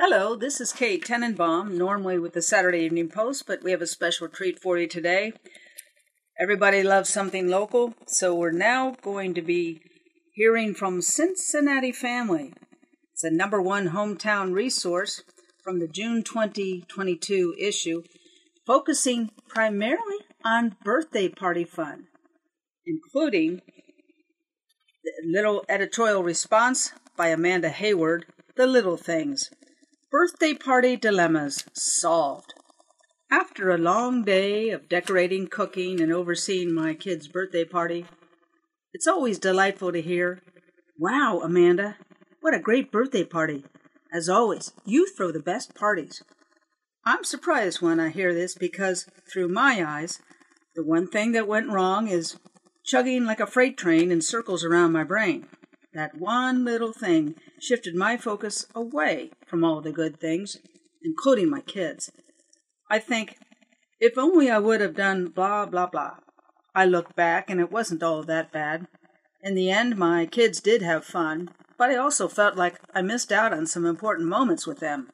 Hello, this is Kate Tenenbaum, normally with the Saturday Evening Post, but we have a special treat for you today. Everybody loves something local, so we're now going to be hearing from Cincinnati Family. It's a #1 hometown resource from the June 2022 issue, focusing primarily on birthday party fun, including the little editorial response by Amanda Hayward, The Little Things. Birthday party dilemmas solved. After a long day of decorating, cooking, and overseeing my kid's birthday party, it's always delightful to hear, "Wow, Amanda, what a great birthday party. As always, you throw the best parties." I'm surprised when I hear this because, through my eyes, the one thing that went wrong is chugging like a freight train in circles around my brain. That one little thing shifted my focus away from all the good things, including my kids. I think, if only I would have done blah, blah, blah. I look back and it wasn't all that bad. In the end, my kids did have fun, but I also felt like I missed out on some important moments with them.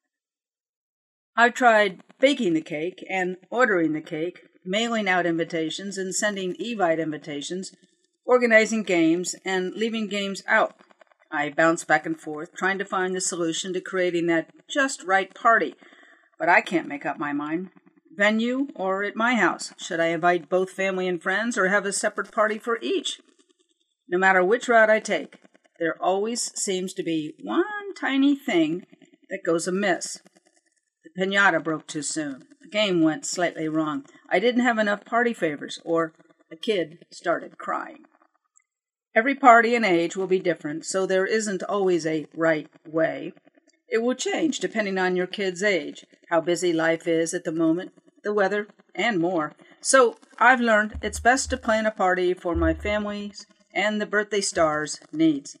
I tried baking the cake and ordering the cake, mailing out invitations and sending Evite invitations, organizing games, and leaving games out. I bounced back and forth, trying to find the solution to creating that just right party, but I can't make up my mind. Venue or at my house? Should I invite both family and friends or have a separate party for each? No matter which route I take, there always seems to be one tiny thing that goes amiss. The piñata broke too soon. The game went slightly wrong. I didn't have enough party favors, or a kid started crying. Every party and age will be different, so there isn't always a right way. It will change depending on your kid's age, how busy life is at the moment, the weather, and more. So I've learned it's best to plan a party for my family's and the birthday star's needs.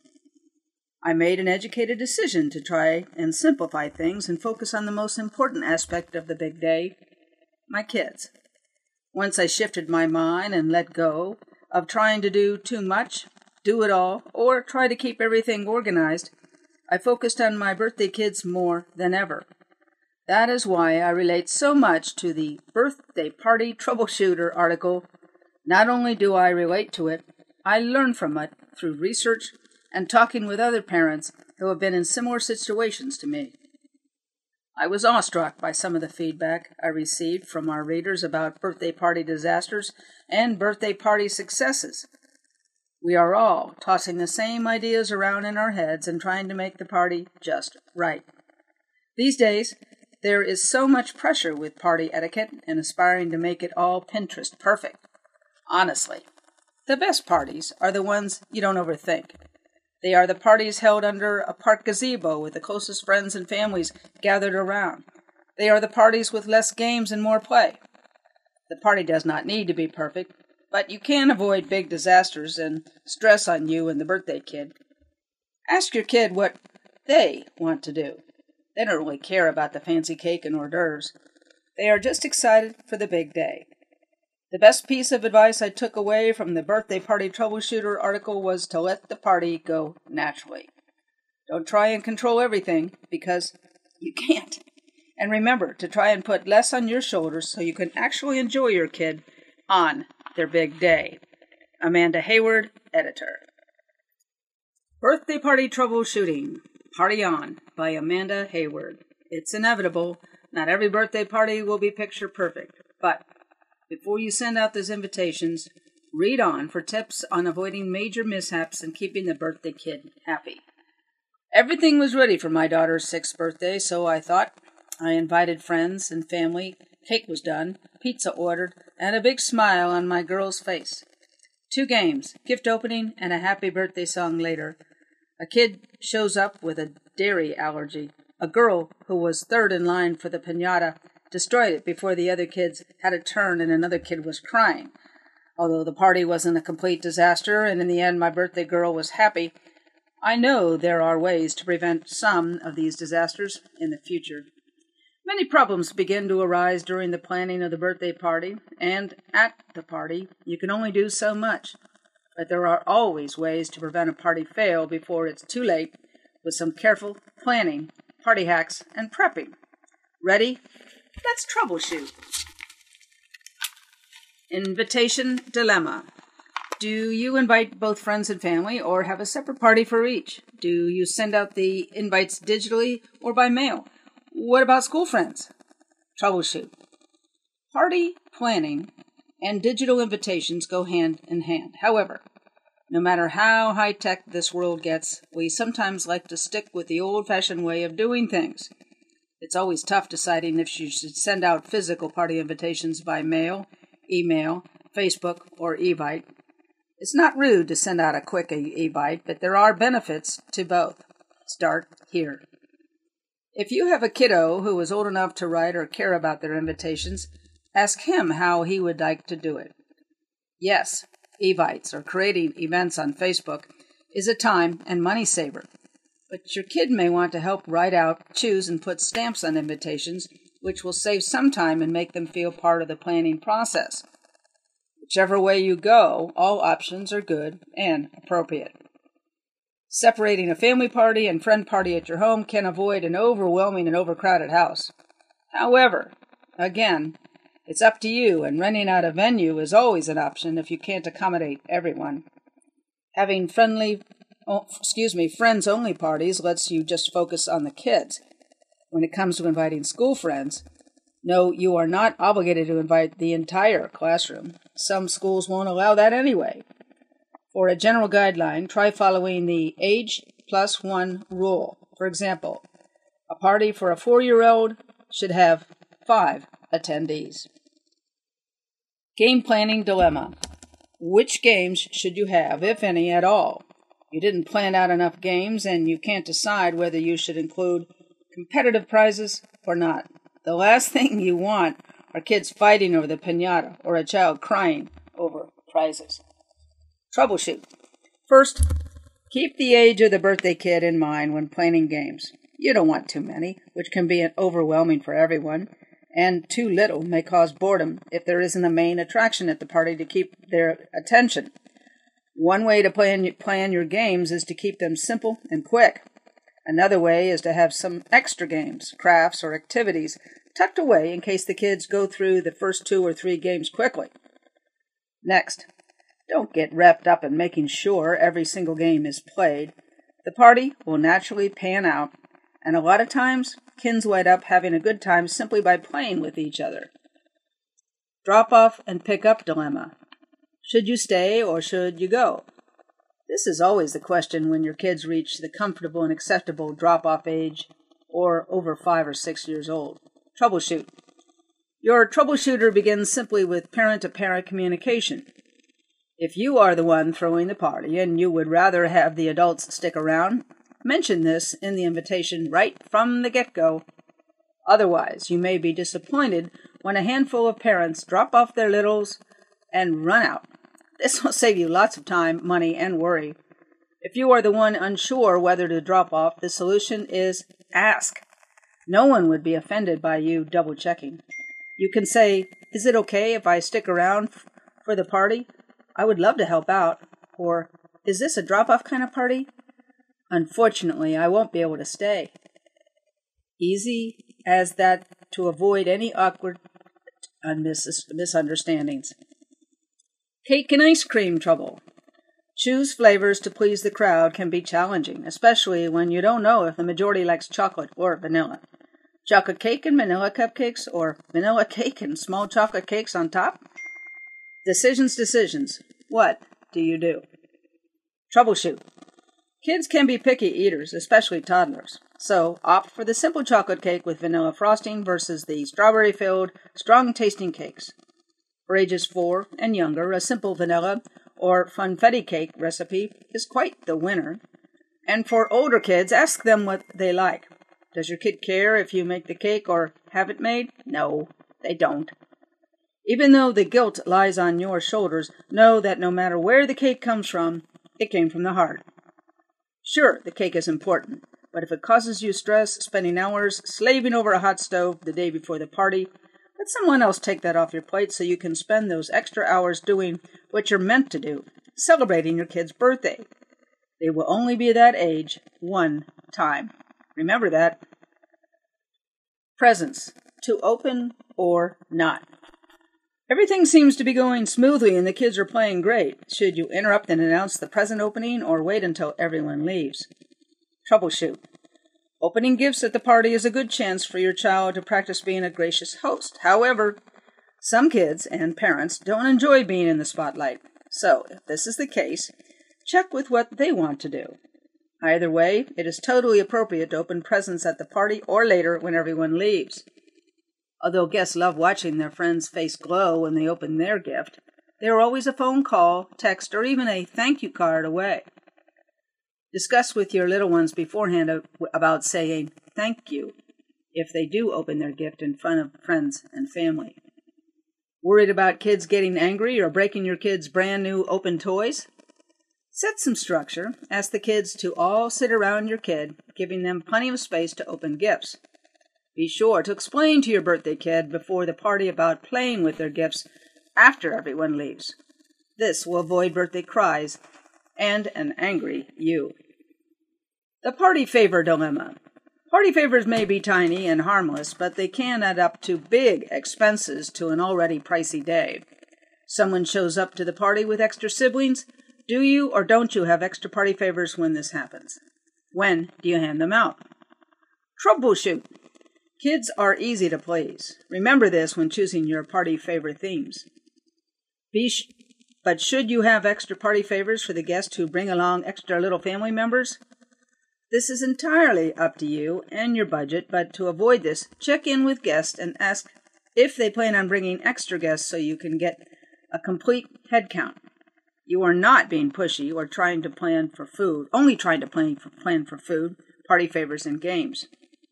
I made an educated decision to try and simplify things and focus on the most important aspect of the big day, my kids. Once I shifted my mind and let go of trying to do too much, do it all, or try to keep everything organized, I focused on my birthday kids more than ever. That is why I relate so much to the Birthday Party Troubleshooter article. Not only do I relate to it, I learn from it through research and talking with other parents who have been in similar situations to me. I was awestruck by some of the feedback I received from our readers about birthday party disasters and birthday party successes. We are all tossing the same ideas around in our heads and trying to make the party just right. These days, there is so much pressure with party etiquette and aspiring to make it all Pinterest perfect. Honestly, the best parties are the ones you don't overthink. They are the parties held under a park gazebo with the closest friends and families gathered around. They are the parties with less games and more play. The party does not need to be perfect, but you can avoid big disasters and stress on you and the birthday kid. Ask your kid what they want to do. They don't really care about the fancy cake and hors d'oeuvres. They are just excited for the big day. The best piece of advice I took away from the Birthday Party Troubleshooter article was to let the party go naturally. Don't try and control everything, because you can't. And remember to try and put less on your shoulders so you can actually enjoy your kid on their big day. Amanda Hayward, editor. Birthday Party Troubleshooting, Party On, by Amanda Hayward. It's inevitable. Not every birthday party will be picture perfect, but before you send out those invitations, read on for tips on avoiding major mishaps and keeping the birthday kid happy. Everything was ready for my daughter's 6th birthday, so I thought. I invited friends and family, cake was done, pizza ordered, and a big smile on my girl's face. 2 games, gift opening, and a happy birthday song later. A kid shows up with a dairy allergy. A girl, who was 3rd in line for the piñata, destroyed it before the other kids had a turn, and another kid was crying. Although the party wasn't a complete disaster, and in the end my birthday girl was happy, I know there are ways to prevent some of these disasters in the future. Many problems begin to arise during the planning of the birthday party, and at the party, you can only do so much. But there are always ways to prevent a party fail before it's too late. With some careful planning, party hacks, and prepping. Ready? Let's troubleshoot. Invitation dilemma. Do you invite both friends and family or have a separate party for each? Do you send out the invites digitally or by mail? What about school friends? Troubleshoot. Party planning and digital invitations go hand in hand. However, no matter how high-tech this world gets, we sometimes like to stick with the old-fashioned way of doing things. It's always tough deciding if you should send out physical party invitations by mail, email, Facebook, or Evite. It's not rude to send out a quick Evite, but there are benefits to both. Start here. If you have a kiddo who is old enough to write or care about their invitations, ask him how he would like to do it. Yes, Evites or creating events on Facebook is a time and money saver, but your kid may want to help write out, choose, and put stamps on invitations, which will save some time and make them feel part of the planning process. Whichever way you go, all options are good and appropriate. Separating a family party and friend party at your home can avoid an overwhelming and overcrowded house. However, again, it's up to you, and renting out a venue is always an option if you can't accommodate everyone. Having friends-only parties lets you just focus on the kids. When it comes to inviting school friends, no, you are not obligated to invite the entire classroom. Some schools won't allow that anyway. For a general guideline, try following the age plus one rule. For example, a party for a 4-year-old should have 5 attendees. Game planning dilemma. Which games should you have, if any, at all? You didn't plan out enough games, and you can't decide whether you should include competitive prizes or not. The last thing you want are kids fighting over the piñata or a child crying over prizes. Troubleshoot. First, keep the age of the birthday kid in mind when planning games. You don't want too many, which can be overwhelming for everyone, and too little may cause boredom if there isn't a main attraction at the party to keep their attention. One way to plan your games is to keep them simple and quick. Another way is to have some extra games, crafts, or activities tucked away in case the kids go through the first 2 or 3 games quickly. Next, don't get wrapped up in making sure every single game is played. The party will naturally pan out, and a lot of times, kids wind up having a good time simply by playing with each other. Drop-off and pick-up dilemma. Should you stay or should you go? This is always the question when your kids reach the comfortable and acceptable drop-off age or over 5 or 6 years old. Troubleshoot. Your troubleshooter begins simply with parent-to-parent communication. If you are the one throwing the party and you would rather have the adults stick around, mention this in the invitation right from the get-go. Otherwise, you may be disappointed when a handful of parents drop off their littles and run out. This will save you lots of time, money, and worry. If you are the one unsure whether to drop off, the solution is ask. No one would be offended by you double-checking. You can say, "Is it okay if I stick around for the party? I would love to help out." Or, "Is this a drop-off kind of party? Unfortunately, I won't be able to stay." Easy as that to avoid any awkward misunderstandings. Cake and ice cream trouble. Choose flavors to please the crowd can be challenging, especially when you don't know if the majority likes chocolate or vanilla. Chocolate cake and vanilla cupcakes, or vanilla cake and small chocolate cakes on top? Decisions. What do you do? Troubleshoot. Kids can be picky eaters, especially toddlers. So opt for the simple chocolate cake with vanilla frosting versus the strawberry-filled, strong-tasting cakes. For ages 4 and younger, a simple vanilla or funfetti cake recipe is quite the winner. And for older kids, ask them what they like. Does your kid care if you make the cake or have it made? No, they don't. Even though the guilt lies on your shoulders, know that no matter where the cake comes from, it came from the heart. Sure, the cake is important, but if it causes you stress spending hours slaving over a hot stove the day before the party, let someone else take that off your plate so you can spend those extra hours doing what you're meant to do, celebrating your kid's birthday. They will only be that age one time. Remember that. Presents, to open or not. Everything seems to be going smoothly and the kids are playing great. Should you interrupt and announce the present opening or wait until everyone leaves? Troubleshoot. Opening gifts at the party is a good chance for your child to practice being a gracious host. However, some kids and parents don't enjoy being in the spotlight. So, if this is the case, check with what they want to do. Either way, it is totally appropriate to open presents at the party or later when everyone leaves. Although guests love watching their friend's face glow when they open their gift, they are always a phone call, text, or even a thank you card away. Discuss with your little ones beforehand about saying thank you if they do open their gift in front of friends and family. Worried about kids getting angry or breaking your kids' brand new open toys? Set some structure. Ask the kids to all sit around your kid, giving them plenty of space to open gifts. Be sure to explain to your birthday kid before the party about playing with their gifts after everyone leaves. This will avoid birthday cries and an angry you. The party favor dilemma. Party favors may be tiny and harmless, but they can add up to big expenses to an already pricey day. Someone shows up to the party with extra siblings. Do you or don't you have extra party favors when this happens? When do you hand them out? Troubleshoot. Kids are easy to please. Remember this when choosing your party favor themes. But should you have extra party favors for the guests who bring along extra little family members? This is entirely up to you and your budget, but to avoid this, check in with guests and ask if they plan on bringing extra guests so you can get a complete head count. You are not being pushy or trying to plan for food, only trying to plan for food, party favors, and games.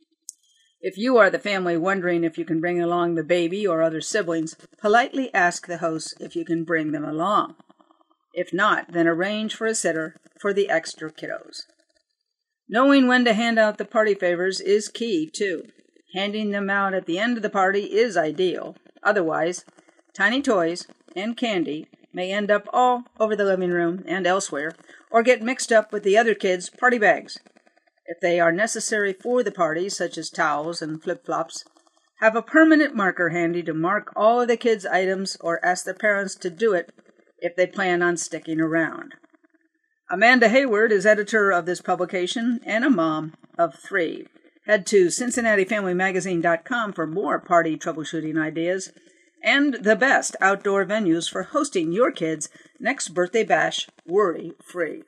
If you are the family wondering if you can bring along the baby or other siblings, politely ask the host if you can bring them along. If not, then arrange for a sitter for the extra kiddos. Knowing when to hand out the party favors is key, too. Handing them out at the end of the party is ideal. Otherwise, tiny toys and candy may end up all over the living room and elsewhere, or get mixed up with the other kids' party bags. If they are necessary for the party, such as towels and flip-flops, have a permanent marker handy to mark all of the kids' items or ask their parents to do it if they plan on sticking around. Amanda Hayward is editor of this publication and a mom of 3. Head to CincinnatiFamilyMagazine.com for more party troubleshooting ideas and the best outdoor venues for hosting your kids' next birthday bash worry-free.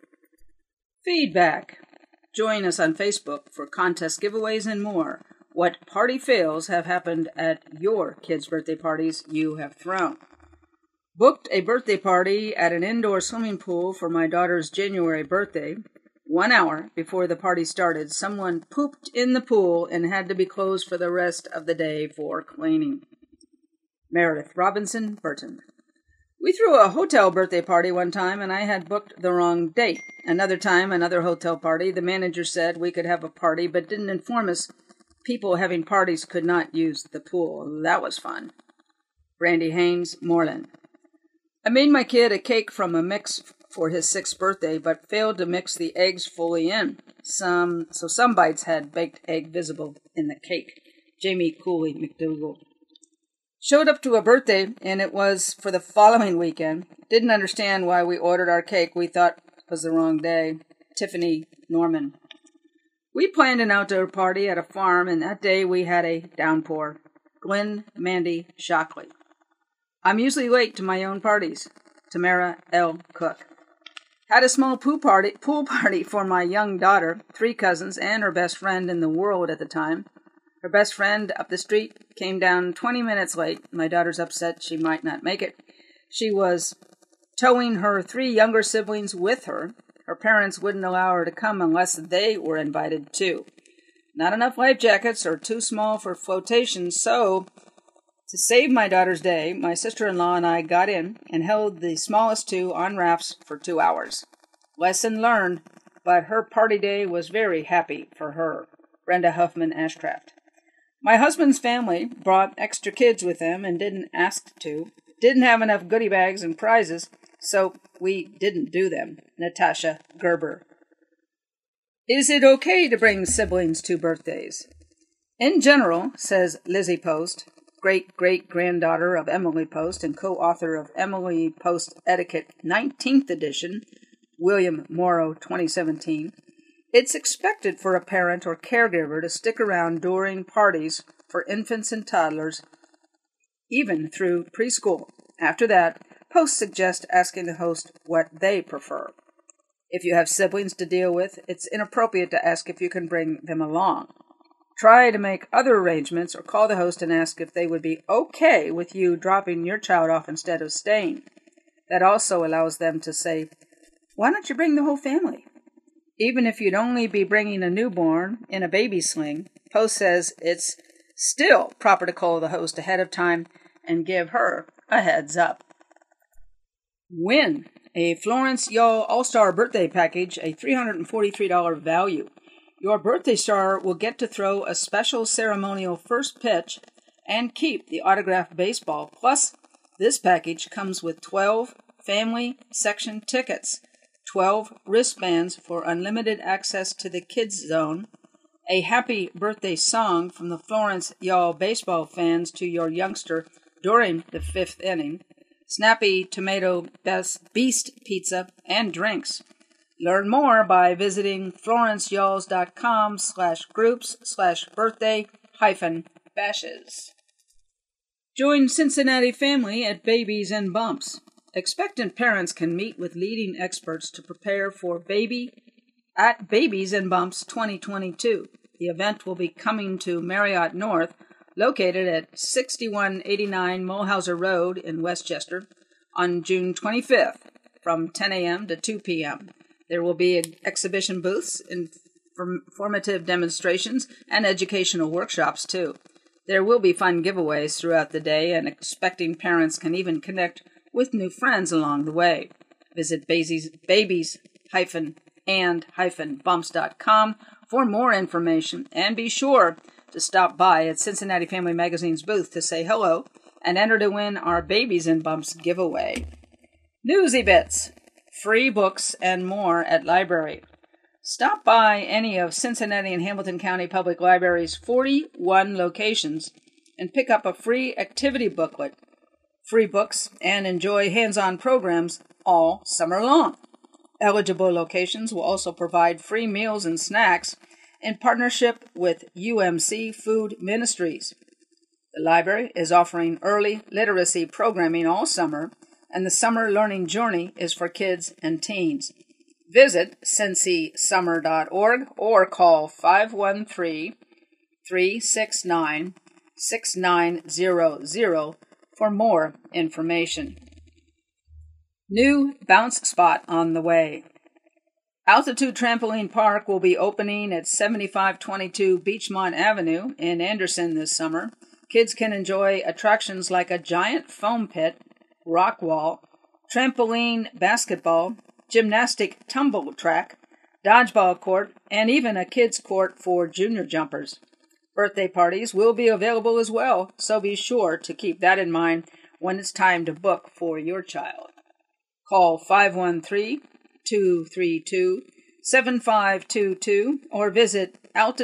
Feedback. Join us on Facebook for contest giveaways and more. What party fails have happened at your kids' birthday parties you have thrown? Booked a birthday party at an indoor swimming pool for my daughter's January birthday. 1 hour before the party started, someone pooped in the pool and had to be closed for the rest of the day for cleaning. Meredith Robinson Burton. We threw a hotel birthday party one time, and I had booked the wrong date. Another time, another hotel party, the manager said we could have a party, but didn't inform us people having parties could not use the pool. That was fun. Brandy Haynes Moreland. I made my kid a cake from a mix for his 6th birthday, but failed to mix the eggs fully in. Some bites had baked egg visible in the cake. Jamie Cooley McDougall. Showed up to a birthday, and it was for the following weekend. Didn't understand why we ordered our cake. We thought it was the wrong day. Tiffany Norman. We planned an outdoor party at a farm, and that day we had a downpour. Glenn Mandy Shockley. I'm usually late to my own parties. Tamara L. Cook. Had a small pool party for my young daughter, 3 cousins, and her best friend in the world at the time. Her best friend up the street came down 20 minutes late. My daughter's upset she might not make it. She was towing her 3 younger siblings with her. Her parents wouldn't allow her to come unless they were invited too. Not enough life jackets or too small for flotation, so to save my daughter's day, my sister-in-law and I got in and held the smallest 2 on rafts for 2 hours. Lesson learned, but her party day was very happy for her. Brenda Huffman Ashcraft. My husband's family brought extra kids with them and didn't ask to. Didn't have enough goodie bags and prizes, so we didn't do them. Natasha Gerber. Is it okay to bring siblings to birthdays? In general, says Lizzie Post, great-great-granddaughter of Emily Post and co-author of Emily Post Etiquette 19th edition, William Morrow 2017, it's expected for a parent or caregiver to stick around during parties for infants and toddlers, even through preschool. After that, Post suggests asking the host what they prefer. If you have siblings to deal with, it's inappropriate to ask if you can bring them along. Try to make other arrangements or call the host and ask if they would be okay with you dropping your child off instead of staying. That also allows them to say, "Why don't you bring the whole family?" Even if you'd only be bringing a newborn in a baby sling, Post says it's still proper to call the host ahead of time and give her a heads up. Win a Florence Y'all All-Star Birthday Package, a $343 value. Your birthday star will get to throw a special ceremonial first pitch and keep the autographed baseball. Plus, this package comes with 12 family section tickets, 12 wristbands for unlimited access to the kids zone, a happy birthday song from the Florence Y'all baseball fans to your youngster during the 5th inning, snappy tomato beast pizza, and drinks. Learn more by visiting florenceyalls.com/groups/birthday-bashes. Join Cincinnati family at Babies and Bumps. Expectant parents can meet with leading experts to prepare for Babies and Bumps 2022. The event will be coming to Marriott North, located at 6189 Mulhauser Road in Westchester, on June 25th from 10 a.m. to 2 p.m. There will be exhibition booths, informative demonstrations, and educational workshops, too. There will be fun giveaways throughout the day, and expecting parents can even connect with new friends along the way. Visit babies-and-bumps.com for more information, and be sure to stop by at Cincinnati Family Magazine's booth to say hello and enter to win our Babies and Bumps giveaway. Newsy Bits, free books, and more at library. Stop by any of Cincinnati and Hamilton County Public Library's 41 locations and pick up a free activity booklet, free books, and enjoy hands-on programs all summer long. Eligible locations will also provide free meals and snacks in partnership with UMC Food Ministries. The library is offering early literacy programming all summer, and the Summer Learning Journey is for kids and teens. Visit cincysummer.org or call 513-369-6900 for more information. New bounce spot on the way. Altitude Trampoline Park will be opening at 7522 Beachmont Avenue in Anderson this summer. Kids can enjoy attractions like a giant foam pit, rock wall, trampoline basketball, gymnastic tumble track, dodgeball court, and even a kids' court for junior jumpers. Birthday parties will be available as well, so be sure to keep that in mind when it's time to book for your child. Call 513-232-7522 or visit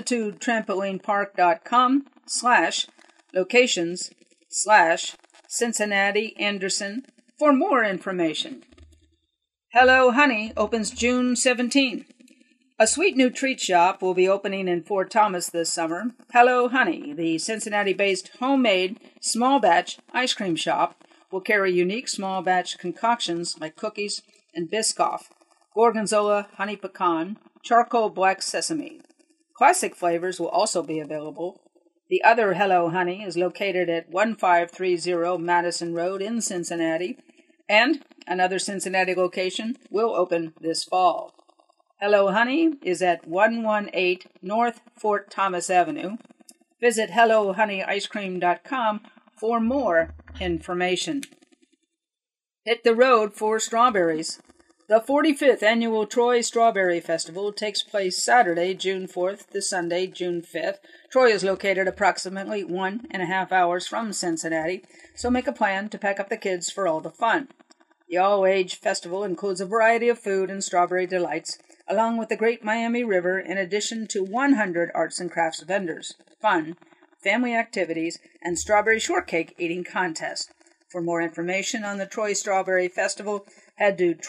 altitudetrampoline.com/locations/Cincinnati Anderson for more information. Hello Honey opens June 17. A sweet new treat shop will be opening in Fort Thomas this summer. Hello Honey, the Cincinnati-based homemade small batch ice cream shop, will carry unique small batch concoctions like cookies and Biscoff, gorgonzola, honey pecan, charcoal black sesame. Classic flavors will also be available. The other Hello Honey is located at 1530 Madison Road in Cincinnati, and another Cincinnati location will open this fall. Hello Honey is at 118 North Fort Thomas Avenue. Visit HelloHoneyIceCream.com for more information. Hit the road for strawberries. The 45th Annual Troy Strawberry Festival takes place Saturday, June 4th to Sunday, June 5th. Troy is located approximately 1.5 hours from Cincinnati, so make a plan to pack up the kids for all the fun. The all-age festival includes a variety of food and strawberry delights, along with the Great Miami River, in addition to 100 arts and crafts vendors. Fun family activities, and strawberry shortcake eating contest. For more information on the Troy Strawberry Festival, head to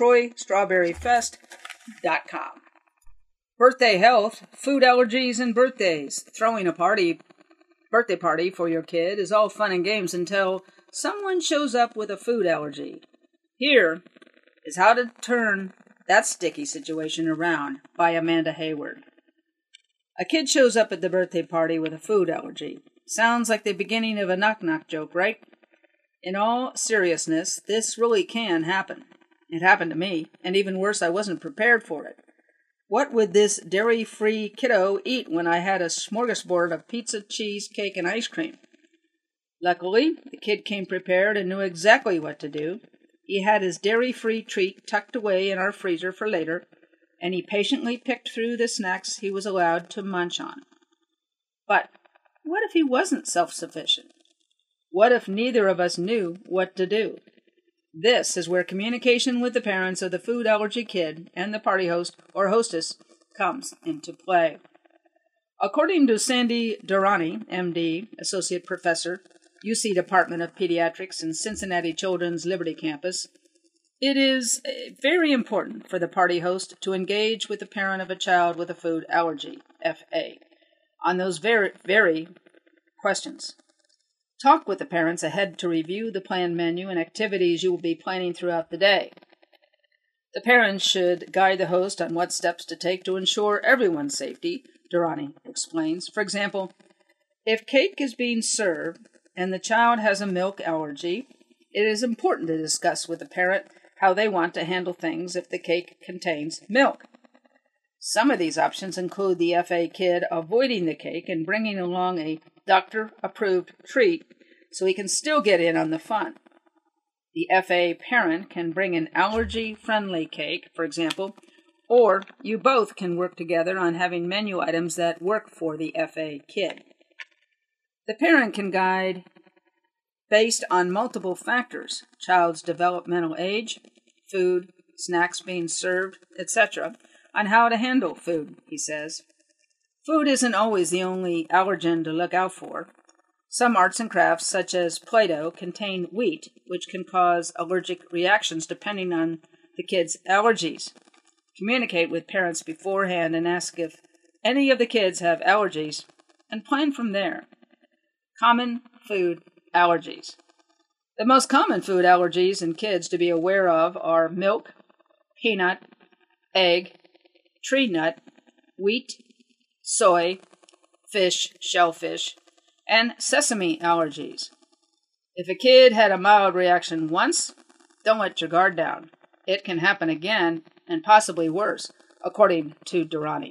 troystrawberryfest.com. Birthday health, food allergies, and birthdays. Throwing a birthday party for your kid is all fun and games until someone shows up with a food allergy. Here is how to turn that sticky situation around by Amanda Hayward. A kid shows up at the birthday party with a food allergy. Sounds like the beginning of a knock-knock joke, right? In all seriousness, this really can happen. It happened to me, and even worse, I wasn't prepared for it. What would this dairy-free kiddo eat when I had a smorgasbord of pizza, cheese, cake, and ice cream? Luckily, the kid came prepared and knew exactly what to do. He had his dairy-free treat tucked away in our freezer for later, and he patiently picked through the snacks he was allowed to munch on. But what if he wasn't self-sufficient? What if neither of us knew what to do? This is where communication with the parents of the food allergy kid and the party host or hostess comes into play. According to Sandy Durrani, MD, Associate Professor, UC Department of Pediatrics and Cincinnati Children's Liberty Campus, it is very important for the party host to engage with the parent of a child with a food allergy, FA, on those very questions. Talk with the parents ahead to review the planned menu and activities you will be planning throughout the day. The parents should guide the host on what steps to take to ensure everyone's safety, Durrani explains. For example, if cake is being served and the child has a milk allergy, it is important to discuss with the parent how they want to handle things if the cake contains milk. Some of these options include the FA kid avoiding the cake and bringing along a doctor-approved treat so he can still get in on the fun. The FA parent can bring an allergy-friendly cake, for example, or you both can work together on having menu items that work for the FA kid. The parent can guide based on multiple factors: child's developmental age, food, snacks being served, etc., on how to handle food, he says. Food isn't always the only allergen to look out for. Some arts and crafts, such as Play-Doh, contain wheat, which can cause allergic reactions depending on the kid's allergies. Communicate with parents beforehand and ask if any of the kids have allergies, and plan from there. Common food allergies. The most common food allergies in kids to be aware of are milk, peanut, egg, tree nut, wheat, soy, fish, shellfish, and sesame allergies. If a kid had a mild reaction once, don't let your guard down. It can happen again, and possibly worse, according to Durrani.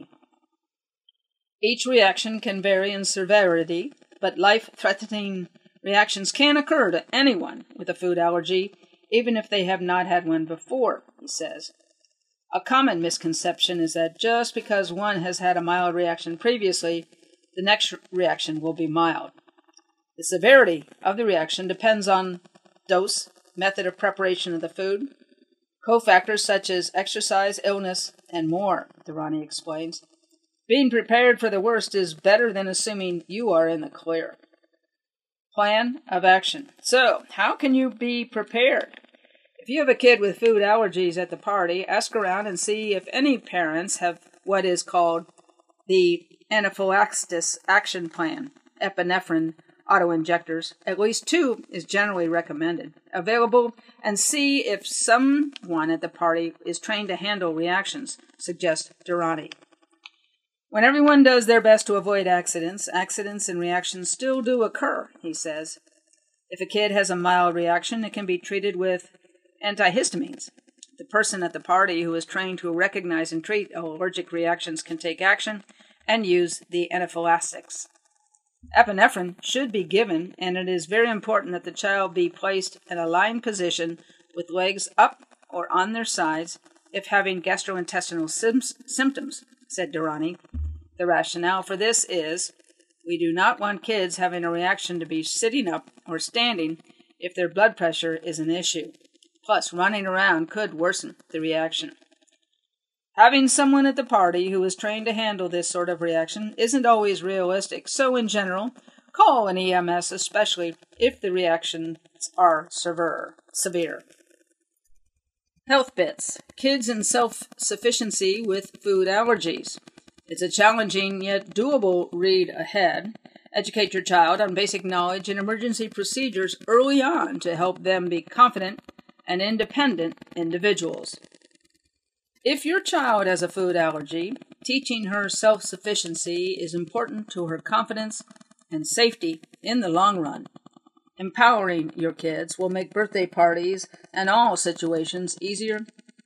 Each reaction can vary in severity, but life-threatening reactions can occur to anyone with a food allergy, even if they have not had one before, he says. A common misconception is that just because one has had a mild reaction previously, the next reaction will be mild. The severity of the reaction depends on dose, method of preparation of the food, cofactors such as exercise, illness, and more, Durrani explains. Being prepared for the worst is better than assuming you are in the clear. Plan of action. So, how can you be prepared? If you have a kid with food allergies at the party, ask around and see if any parents have what is called the Anaphylaxis Action Plan, epinephrine autoinjectors. At least 2 is generally recommended, available, and see if someone at the party is trained to handle reactions, suggests Durrani. When everyone does their best to avoid accidents and reactions still do occur, he says. If a kid has a mild reaction, it can be treated with antihistamines. The person at the party who is trained to recognize and treat allergic reactions can take action and use the anaphylaxis. Epinephrine should be given, and it is very important that the child be placed in a lying position with legs up or on their sides if having gastrointestinal symptoms, said Durrani. The rationale for this is we do not want kids having a reaction to be sitting up or standing if their blood pressure is an issue. Plus, running around could worsen the reaction. Having someone at the party who is trained to handle this sort of reaction isn't always realistic, so in general, call an EMS, especially if the reactions are severe. Health bits. Kids and self-sufficiency with food allergies. It's a challenging yet doable read ahead. Educate your child on basic knowledge and emergency procedures early on to help them be confident and independent individuals. If your child has a food allergy, teaching her self-sufficiency is important to her confidence and safety in the long run. Empowering your kids will make birthday parties and all situations easier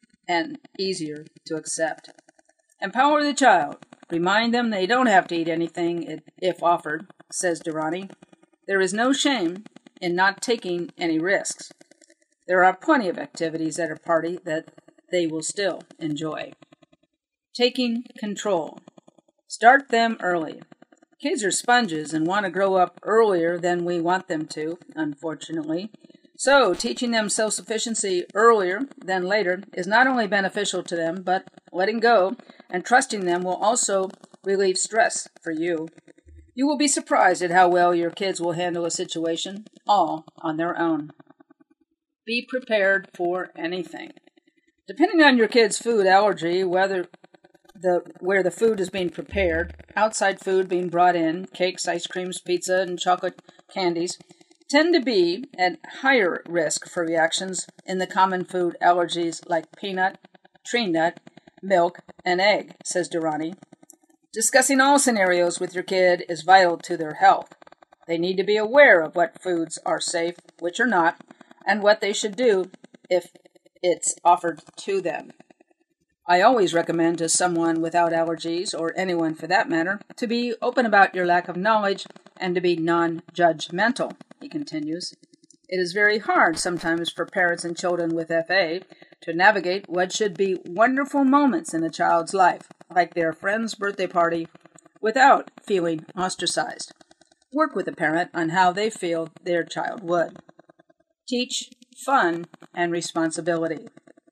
to accept. Empower the child. Remind them they don't have to eat anything if offered, says Durrani. There is no shame in not taking any risks. There are plenty of activities at a party that they will still enjoy. Taking control. Start them early. Kids are sponges and want to grow up earlier than we want them to, unfortunately. So, teaching them self-sufficiency earlier than later is not only beneficial to them, but letting go and trusting them will also relieve stress for you. You will be surprised at how well your kids will handle a situation, all on their own. Be prepared for anything. Depending on your kid's food allergy, where the food is being prepared, outside food being brought in, cakes, ice creams, pizza, and chocolate candies, tend to be at higher risk for reactions in the common food allergies like peanut, tree nut, milk, and egg, says Durrani. Discussing all scenarios with your kid is vital to their health. They need to be aware of what foods are safe, which are not, and what they should do if it's offered to them. I always recommend to someone without allergies, or anyone for that matter, to be open about your lack of knowledge and to be non-judgmental, he continues. It is very hard sometimes for parents and children with FA to navigate what should be wonderful moments in a child's life, like their friend's birthday party, without feeling ostracized. Work with the parent on how they feel their child would. Teach fun and responsibility.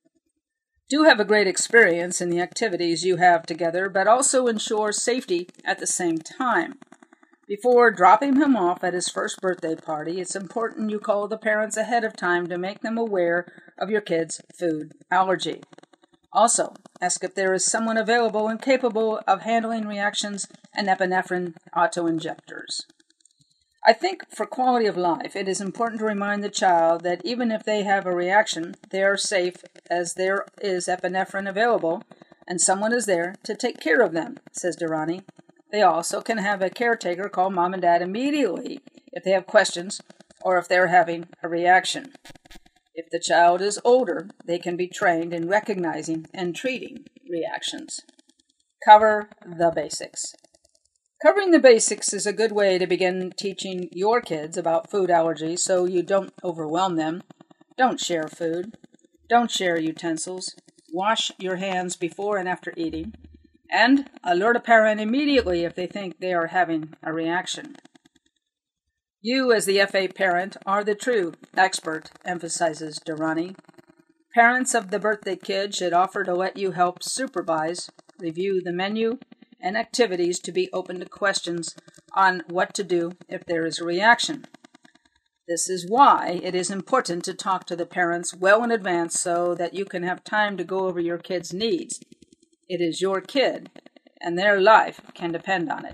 Do have a great experience in the activities you have together, but also ensure safety at the same time. Before dropping him off at his first birthday party, it's important you call the parents ahead of time to make them aware of your kid's food allergy. Also, ask if there is someone available and capable of handling reactions and epinephrine autoinjectors. I think for quality of life, it is important to remind the child that even if they have a reaction, they are safe as there is epinephrine available and someone is there to take care of them, says Durrani. They also can have a caretaker call mom and dad immediately if they have questions or if they're having a reaction. If the child is older, they can be trained in recognizing and treating reactions. Cover the basics. Covering the basics is a good way to begin teaching your kids about food allergies so you don't overwhelm them. Don't share food. Don't share utensils. Wash your hands before and after eating. And alert a parent immediately if they think they are having a reaction. You, as the FA parent, are the true expert, emphasizes Durrani. Parents of the birthday kid should offer to let you help supervise, review the menu, and activities to be open to questions on what to do if there is a reaction. This is why it is important to talk to the parents well in advance so that you can have time to go over your kid's needs. It is your kid, and their life can depend on it.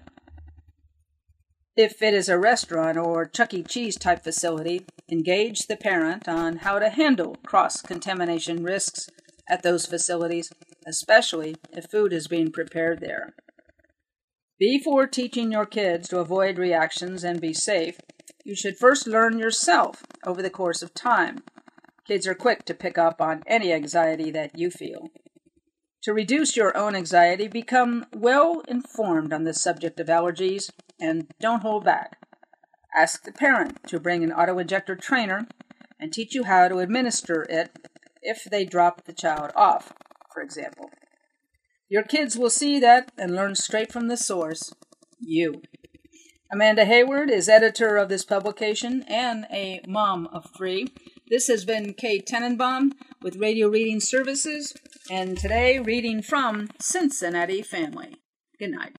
If it is a restaurant or Chuck E. Cheese type facility, engage the parent on how to handle cross-contamination risks at those facilities, especially if food is being prepared there. Before teaching your kids to avoid reactions and be safe, you should first learn yourself over the course of time. Kids are quick to pick up on any anxiety that you feel. To reduce your own anxiety, become well informed on the subject of allergies and don't hold back. Ask the parent to bring an autoinjector trainer and teach you how to administer it if they drop the child off, for example. Your kids will see that and learn straight from the source, you. Amanda Hayward is editor of this publication and a mom of 3. This has been Kay Tenenbaum with Radio Reading Services, and today reading from Cincinnati Family. Good night.